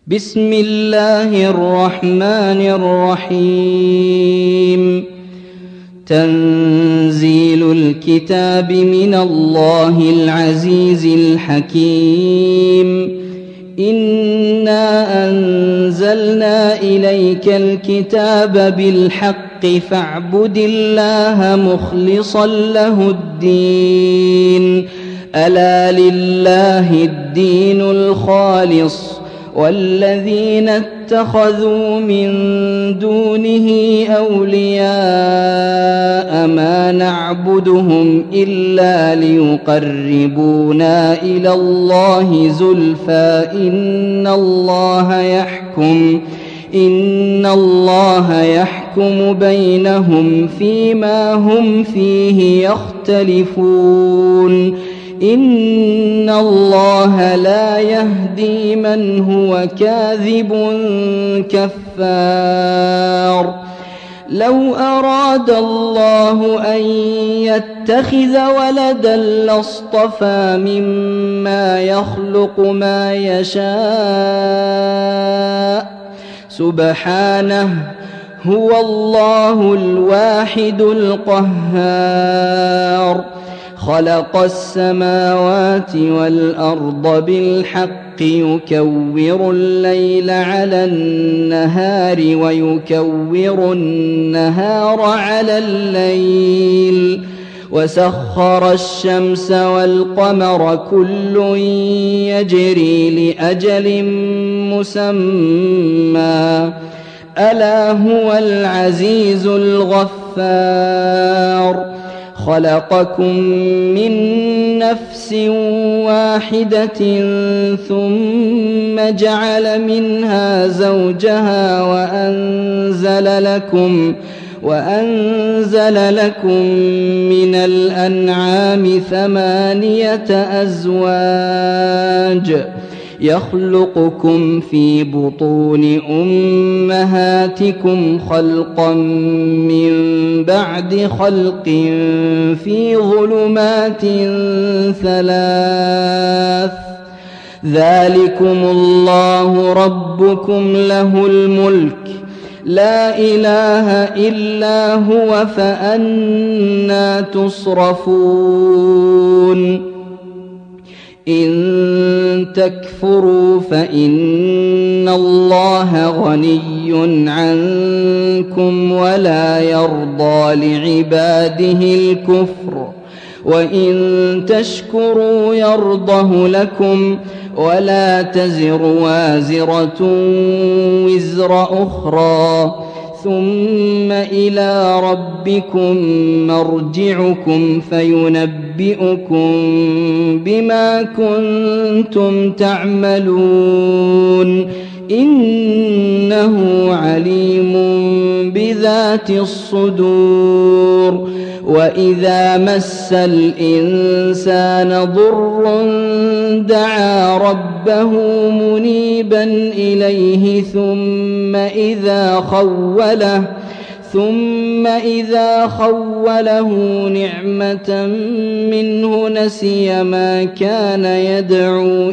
بسم الله الرحمن الرحيم. تنزيل الكتاب من الله العزيز الحكيم. إنا أنزلنا إليك الكتاب بالحق فاعبد الله مخلصا له الدين. ألا لله الدين الخالص والذين اتخذوا من دونه أولياء ما نعبدهم إلا ليقربونا إلى الله زلفى إن الله يحكم بينهم فيما هم فيه يختلفون. إن الله لا يهدي من هو كاذب كفار. لو أراد الله أن يتخذ ولدا لاصطفى مما يخلق ما يشاء سبحانه، هو الله الواحد القهار. خلق السماوات والأرض بالحق يكور الليل على النهار ويكور النهار على الليل، وسخر الشمس والقمر كل يجري لأجل مسمى، ألا هو العزيز الغفار. خلقكم من نفس واحدة ثم جعل منها زوجها وأنزل لكم من الأنعام 8 أزواج يخلقكم في بطون أمهاتكم خلقا من بعد خلق في ظلمات 3. ذلكم الله ربكم له الملك لا إله إلا هو فأنى تصرفون. إن تكفروا فإن الله غني عنكم ولا يرضى لعباده الكفر، وإن تشكروا يرضه لكم ولا تزر وازرة وزر أخرى، ثم إلى ربكم مرجعكم فينبئكم بما كنتم تعملون. إنه عليم بذات الصدور. وإذا مس الإنسان ضر دعا ربه منيبا إليه ثم إذا خوله نعمة منه نسي ما كان يدعو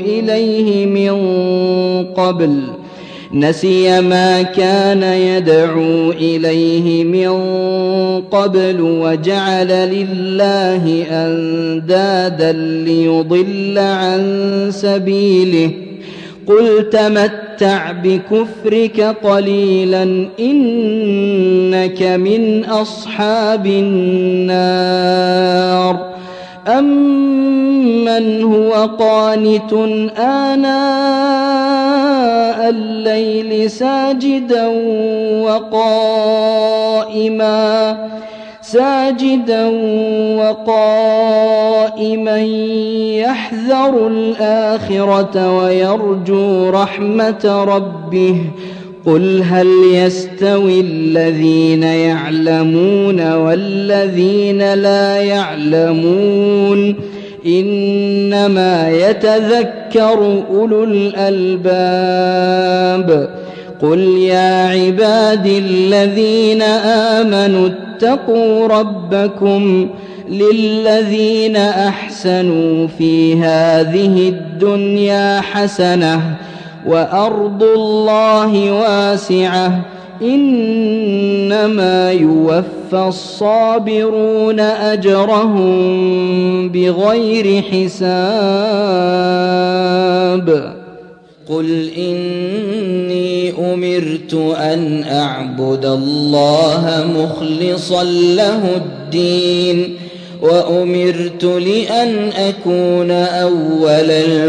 إليه من قبل وجعل لله أندادا ليضل عن سبيله. قل تمتع بكفرك قليلا إنك من أصحاب النار. أمن هو قانت آناء الليل ساجدا وقائما يحذر الآخرة ويرجو رحمة ربه. قل هل يستوي الذين يعلمون والذين لا يعلمون؟ إنما يتذكر أولو الألباب. قل يا عبادي الذين آمنوا اتقوا ربكم للذين أحسنوا في هذه الدنيا حسنة وأرض الله واسعة إنما يوفى الصابرون أجرهم بغير حساب قل إني أمرت أن أعبد الله مخلصا له الدين وأمرت لأن أكون أول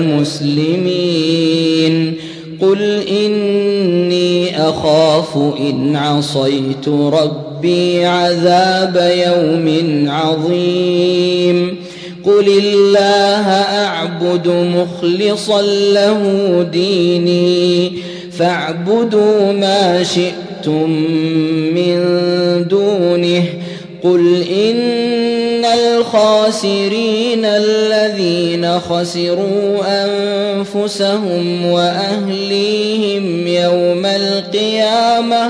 المسلمين قل إني أخاف إن عصيت ربي عذاب يوم عظيم قل الله أعبد مخلصا له ديني فاعبدوا ما شئتم من دونه قل إن الخاسرين الذين خسروا أنفسهم وأهليهم يوم القيامة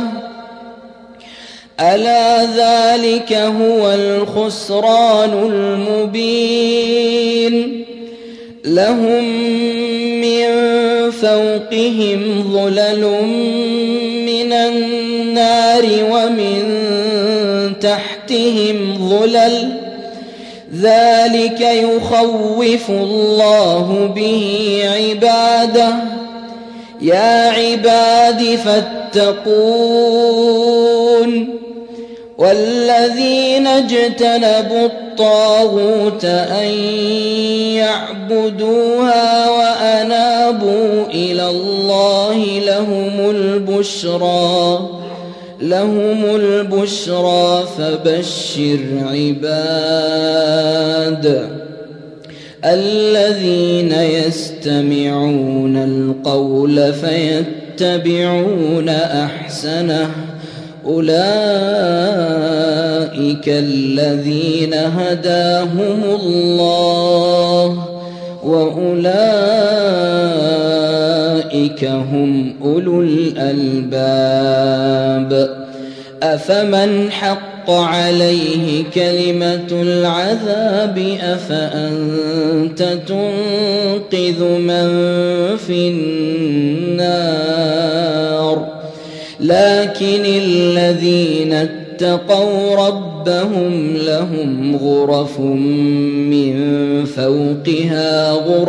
ألا ذلك هو الخسران المبين لهم من فوقهم ظلل من النار ومن تحتهم ظلل ذلك يخوف الله به عباده يا عباد فاتقون والذين اجتنبوا الطاغوت أن يعبدوها وأنابوا إلى الله لهم البشرى فبشر عباد الذين يستمعون القول فيتبعون أحسنه أولئك الذين هداهم الله وأولئك هم أولو الألباب أفمن حق عليه كلمة العذاب أفأنت تنقذ من في النار لكن الذين اتقوا ربهم لهم غرف من فوقها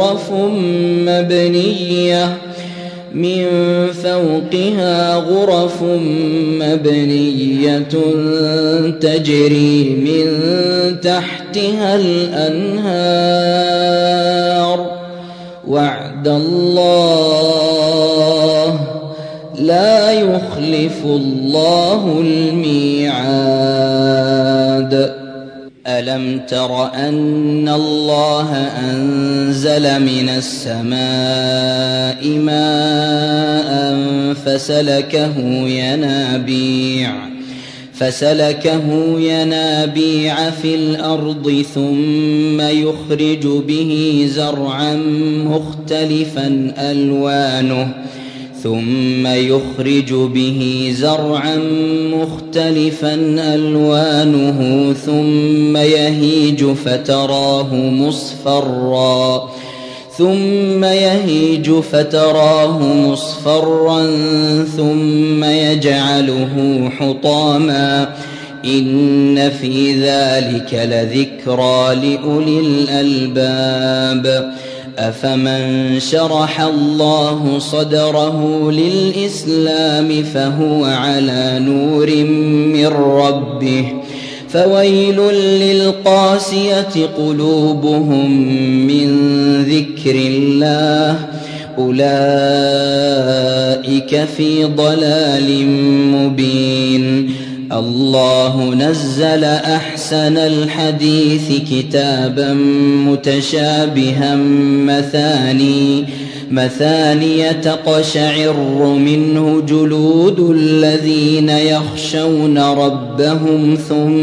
غرف مبنية تجري من تحتها الأنهار وعد الله لا يخلف الله الميعاد ألم تر أن الله أنزل من السماء ماء فسلكه ينابيع في الأرض ثم يخرج به زرعا مختلفا ألوانه ثم يهيج فتراه مصفرا ثم يجعله حطاما إن في ذلك لذكرى لأولي الألباب أفمن شرح الله صدره للإسلام فهو على نور من ربه فويل للقاسية قلوبهم من ذكر الله أولئك في ضلال مبين الله نزل أحسن الحديث كتابا متشابها مثاني تقشعر منه جلود الذين يخشون ربهم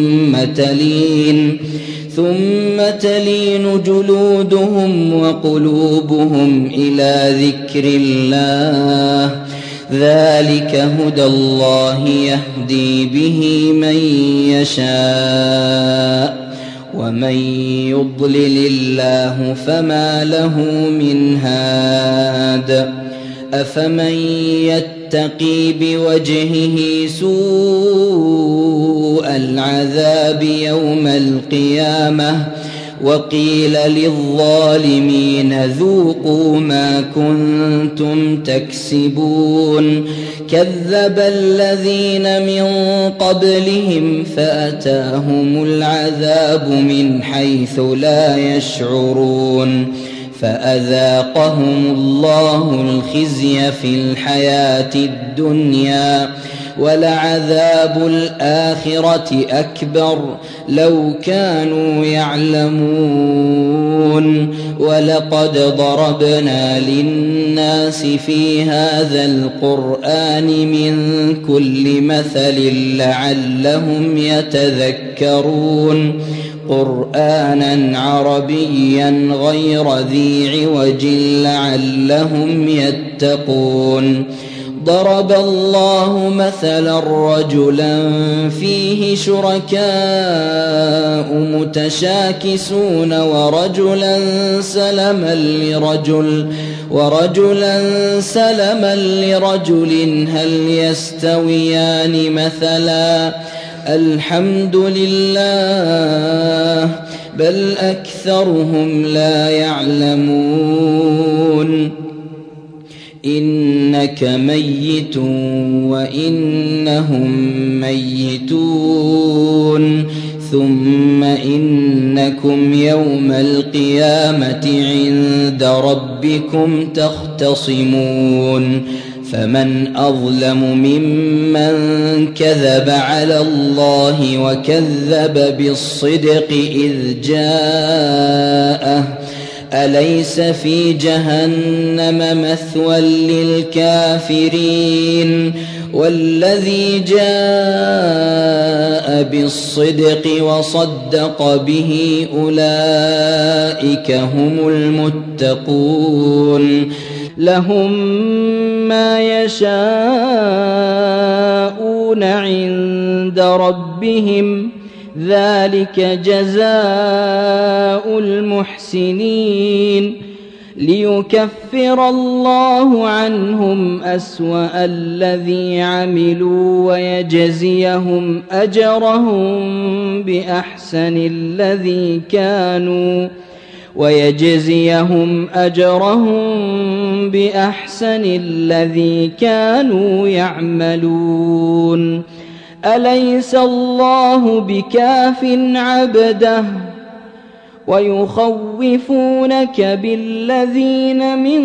ثم تلين جلودهم وقلوبهم إلى ذكر الله ذلك هدى الله يهدي به من يشاء ومن يضلل الله فما له من هاد أفمن يتقي بوجهه سوء العذاب يوم القيامة وقيل للظالمين ذوقوا ما كنتم تكسبون كذب الذين من قبلهم فأتاهم العذاب من حيث لا يشعرون فأذاقهم الله الخزي في الحياة الدنيا ولعذاب الآخرة أكبر لو كانوا يعلمون ولقد ضربنا للناس في هذا القرآن من كل مثل لعلهم يتذكرون قرآنا عربيا غير ذي عوج لعلهم يتقون ضرب الله مثلا رجلا فيه شركاء متشاكسون ورجلا سلما لرجل هل يستويان مثلا الحمد لله بل أكثرهم لا يعلمون إنك ميت وإنهم ميتون ثم إنكم يوم القيامة عند ربكم تختصمون فمن أظلم ممن كذب على الله وكذب بالصدق إذ جاءه أليس في جهنم مثوى للكافرين والذي جاء بالصدق وصدق به أولئك هم المتقون لهم ما يشاءون عند ربهم ذلك جزاء المحسنين ليكفر الله عنهم أسوأ الذي عملوا ويجزيهم أجرهم بأحسن الذي كانوا يعملون أليس الله بكاف عبده ويخوفونك بالذين من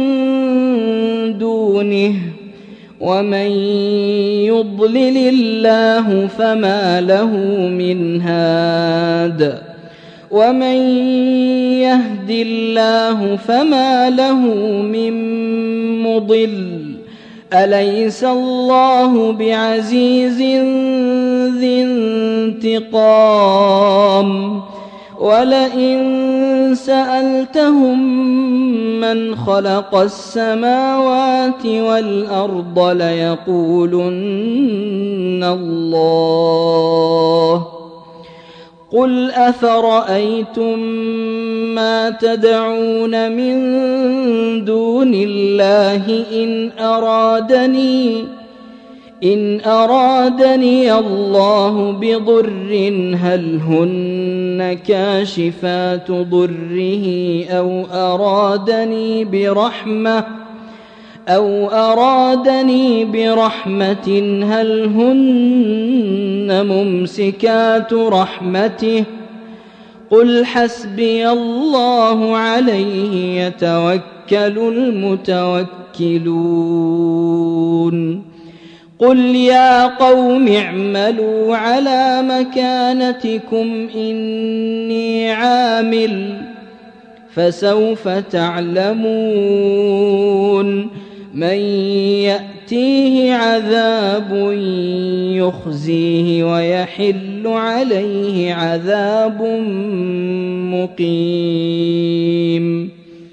دونه ومن يضلل الله فما له من هاد ومن يهد الله فما له من مضل أليس الله بعزيز ذي انتقام ولئن سألتهم من خلق السماوات والأرض ليقولن الله قل أفرأيتم ما تدعون من دون الله إن أرادني الله بضر هل هن كاشفات ضره أو أرادني برحمة هل هن ممسكات رحمته قل حسبي الله عليه يتوكل المتوكلون قل يا قوم اعملوا على مكانتكم إني عامل فسوف تعلمون من يأتيه عذاب يخزيه ويحل عليه عذاب مقيم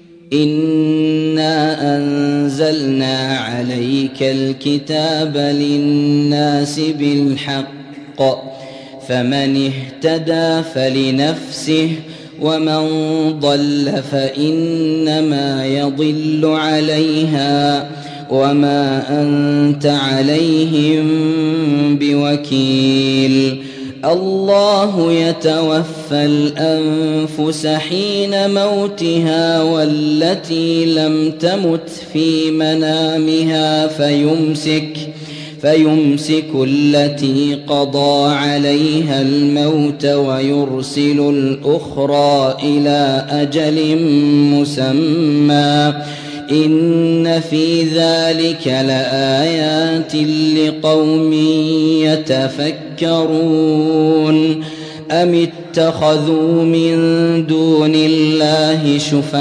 إنا أنزلنا عليك الكتاب للناس بالحق فمن اهتدى فلنفسه ومن ضل فإنما يضل عليها وما أنت عليهم بوكيل. الله يتوفى الأنفس حين موتها والتي لم تمت في منامها فيمسك التي قضى عليها الموت ويرسل الأخرى إلى أجل مسمى إن في ذلك لآيات لقوم يتفكرون. أم اتخذوا من دون الله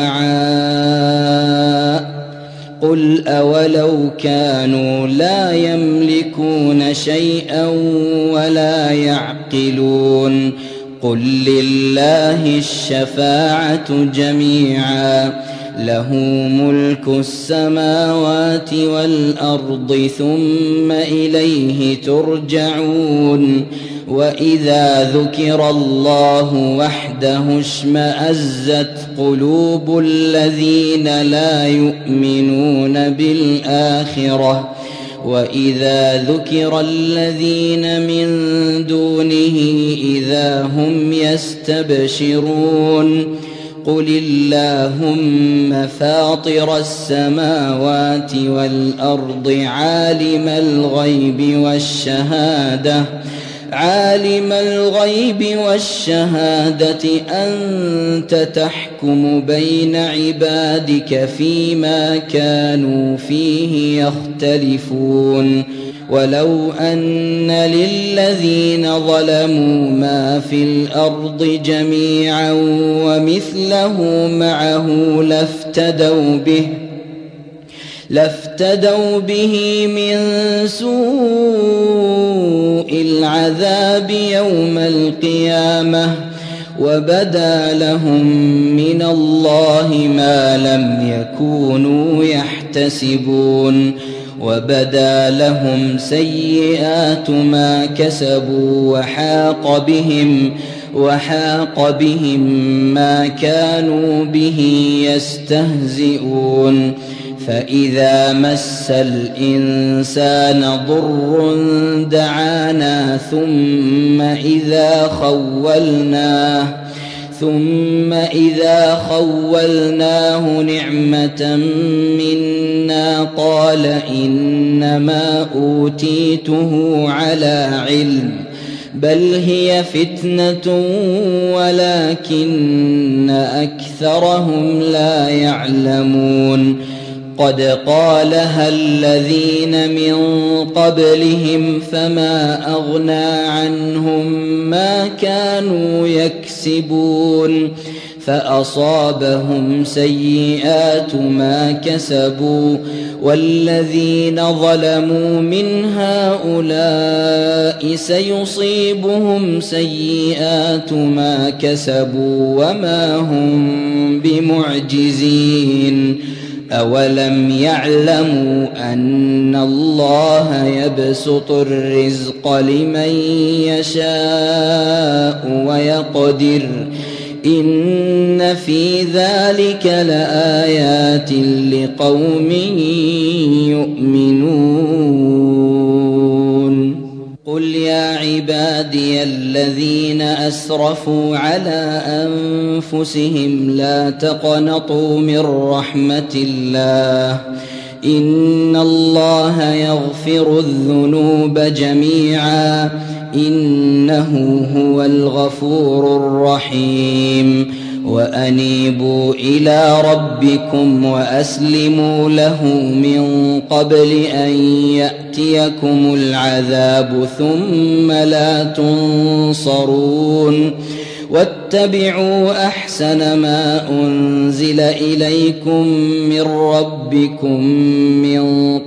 شفعاء قل أولو كانوا لا يملكون شيئا ولا يعقلون قل لله الشفاعة جميعا له ملك السماوات والأرض ثم إليه ترجعون. وإذا ذكر الله وحده اشمأزت قلوب الذين لا يؤمنون بالآخرة وإذا ذكر الذين من دونه إذا هم يستبشرون. قل اللهم فاطر السماوات والأرض عالم الغيب والشهادة أنت تحكم بين عبادك فيما كانوا فيه يختلفون. ولو أن للذين ظلموا ما في الأرض جميعا ومثله معه لافتدوا به من سوء العذاب يوم القيامة وبدا لهم من الله ما لم يكونوا يحتسبون. وبدا لهم سيئات ما كسبوا وحاق بهم ما كانوا به يستهزئون. فإذا مس الإنسان ضر دعانا ثم إذا خولناه نعمة منا قال إنما أوتيته على علم بل هي فتنة ولكن أكثرهم لا يعلمون. قد قالها الذين من قبلهم فما أغنى عنهم ما كانوا يكسبون فأصابهم سيئات ما كسبوا والذين ظلموا من هؤلاء سيصيبهم سيئات ما كسبوا وما هم بمعجزين. أولم يعلموا أن الله يبسط الرزق لمن يشاء ويقدر إن في ذلك لآيات لقوم يؤمنون. قل يا عبادي الذين أسرفوا على أنفسهم لا تقنطوا من رحمة الله إن الله يغفر الذنوب جميعا إنه هو الغفور الرحيم. وأنيبوا إلى ربكم وأسلموا له من قبل أن يأتيكم العذاب ثم لا تنصرون. واتبعوا أحسن ما أنزل إليكم من ربكم من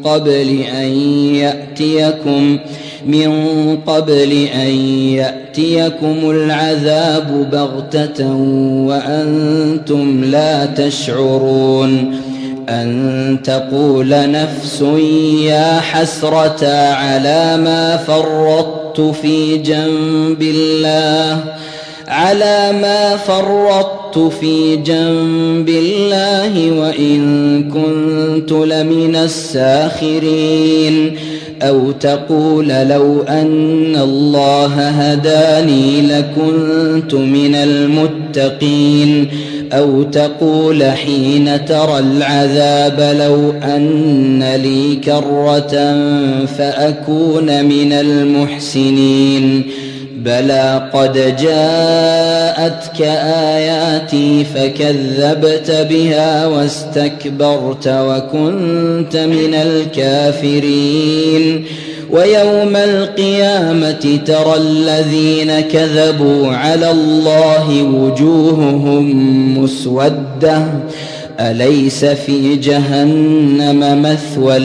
قبل أن يأتيكم العذاب بغتة وأنتم لا تشعرون أن تقول نفس يا حسرة على ما فرطت في جنب الله على ما فرطت في جنب الله وإن كنت لمن الساخرين أو تقول لو أن الله هداني لكنت من المتقين أو تقول حين ترى العذاب لو أن لي كرة فأكون من المحسنين بلى قد جاءتك آياتي فكذبت بها واستكبرت وكنت من الكافرين ويوم القيامة ترى الذين كذبوا على الله وجوههم مسودة أليس في جهنم مثوى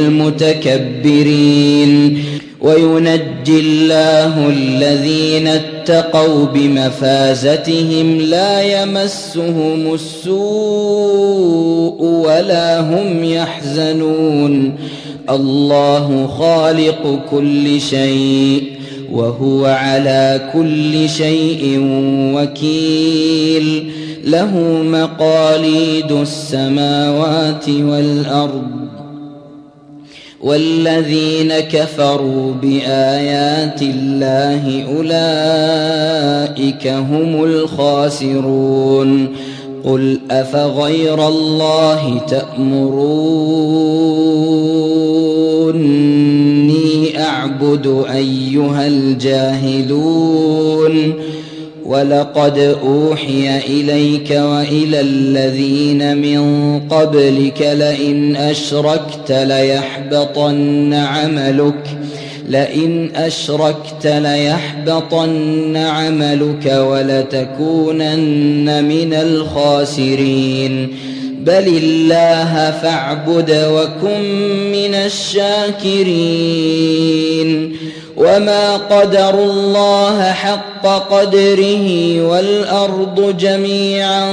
للمتكبرين وينجي الله الذين اتقوا بمفازتهم لا يمسهم السوء ولا هم يحزنون الله خالق كل شيء وهو على كل شيء وكيل له مقاليد السماوات والأرض والذين كفروا بآيات الله أولئك هم الخاسرون قل أفغير الله تأمروني أعبد أيها الجاهلون ولقد أوحي إليك وإلى الذين من قبلك لئن أشركت ليحبطن عملك ولتكونن من الخاسرين بل الله فاعبد وكن من الشاكرين وما قدروا الله حق قدره والأرض جميعا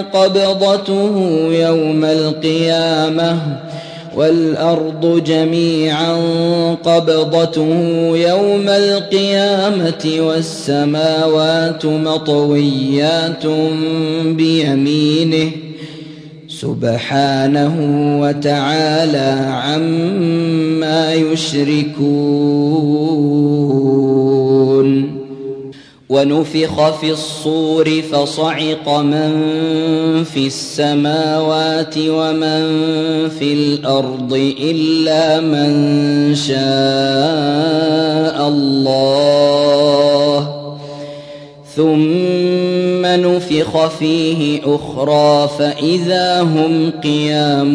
قبضته يوم القيامة والسماوات مطويات بيمينه سبحانه وتعالى عما يشركون ونفخ في الصور فصعق من في السماوات ومن في الأرض إلا من شاء الله ثم نفخ فيه أخرى فإذا هم قيام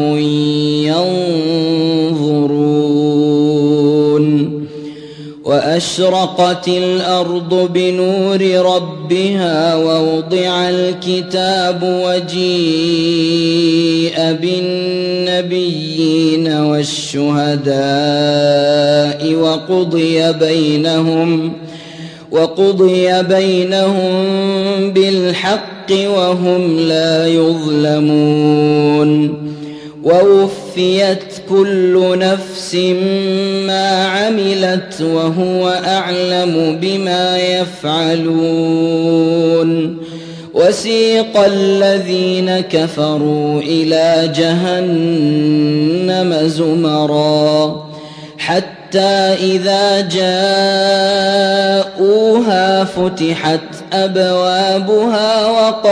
ينظرون وأشرقت الأرض بنور ربها ووضع الكتاب وجيء بالنبيين والشهداء وقضي بينهم بالحق وهم لا يظلمون ووفيت كل نفس ما عملت وهو أعلم بما يفعلون وسيق الذين كفروا إلى جهنم زمرا حتى إذا جاءوها فتحت أبوابها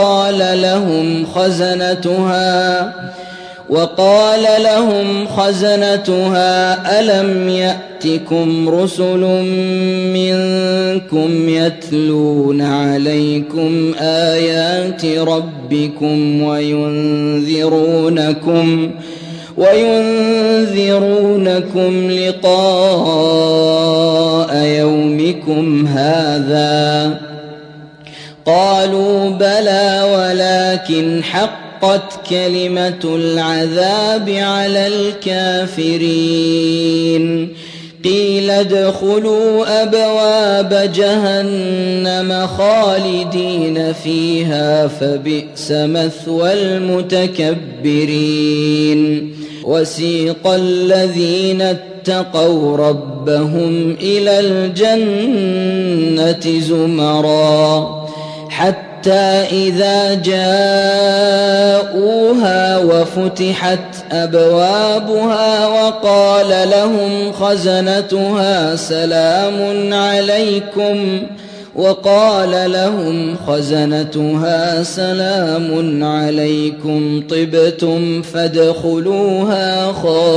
وقال لهم خزنتها ألم يأتكم رسل منكم يتلون عليكم آيات ربكم وينذرونكم لقاء يومكم هذا قالوا بلى ولكن حقت كلمة العذاب على الكافرين قيل ادخلوا أبواب جهنم خالدين فيها فبئس مثوى المتكبرين وسيق الذين اتقوا ربهم إلى الجنة زمرا حتى إذا جاءوها وفتحت أبوابها وقال لهم خزنتها سلام عليكم طبتم فادخلوها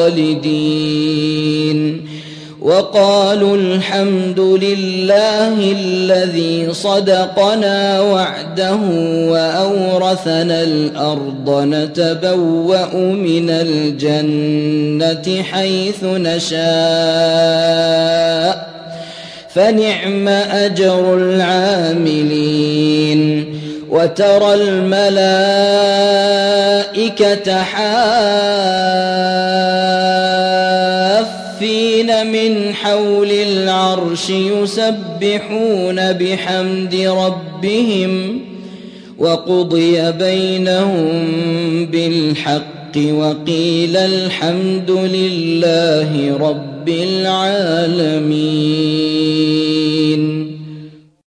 خالدين وقالوا الحمد لله الذي صدقنا وعده وأورثنا الأرض نتبوأ من الجنة حيث نشاء فنعم أجر العاملين وترى الملائكة حافين من حول العرش يسبحون بحمد ربهم وقضي بينهم بالحق وقيل الحمد لله رب العالمين.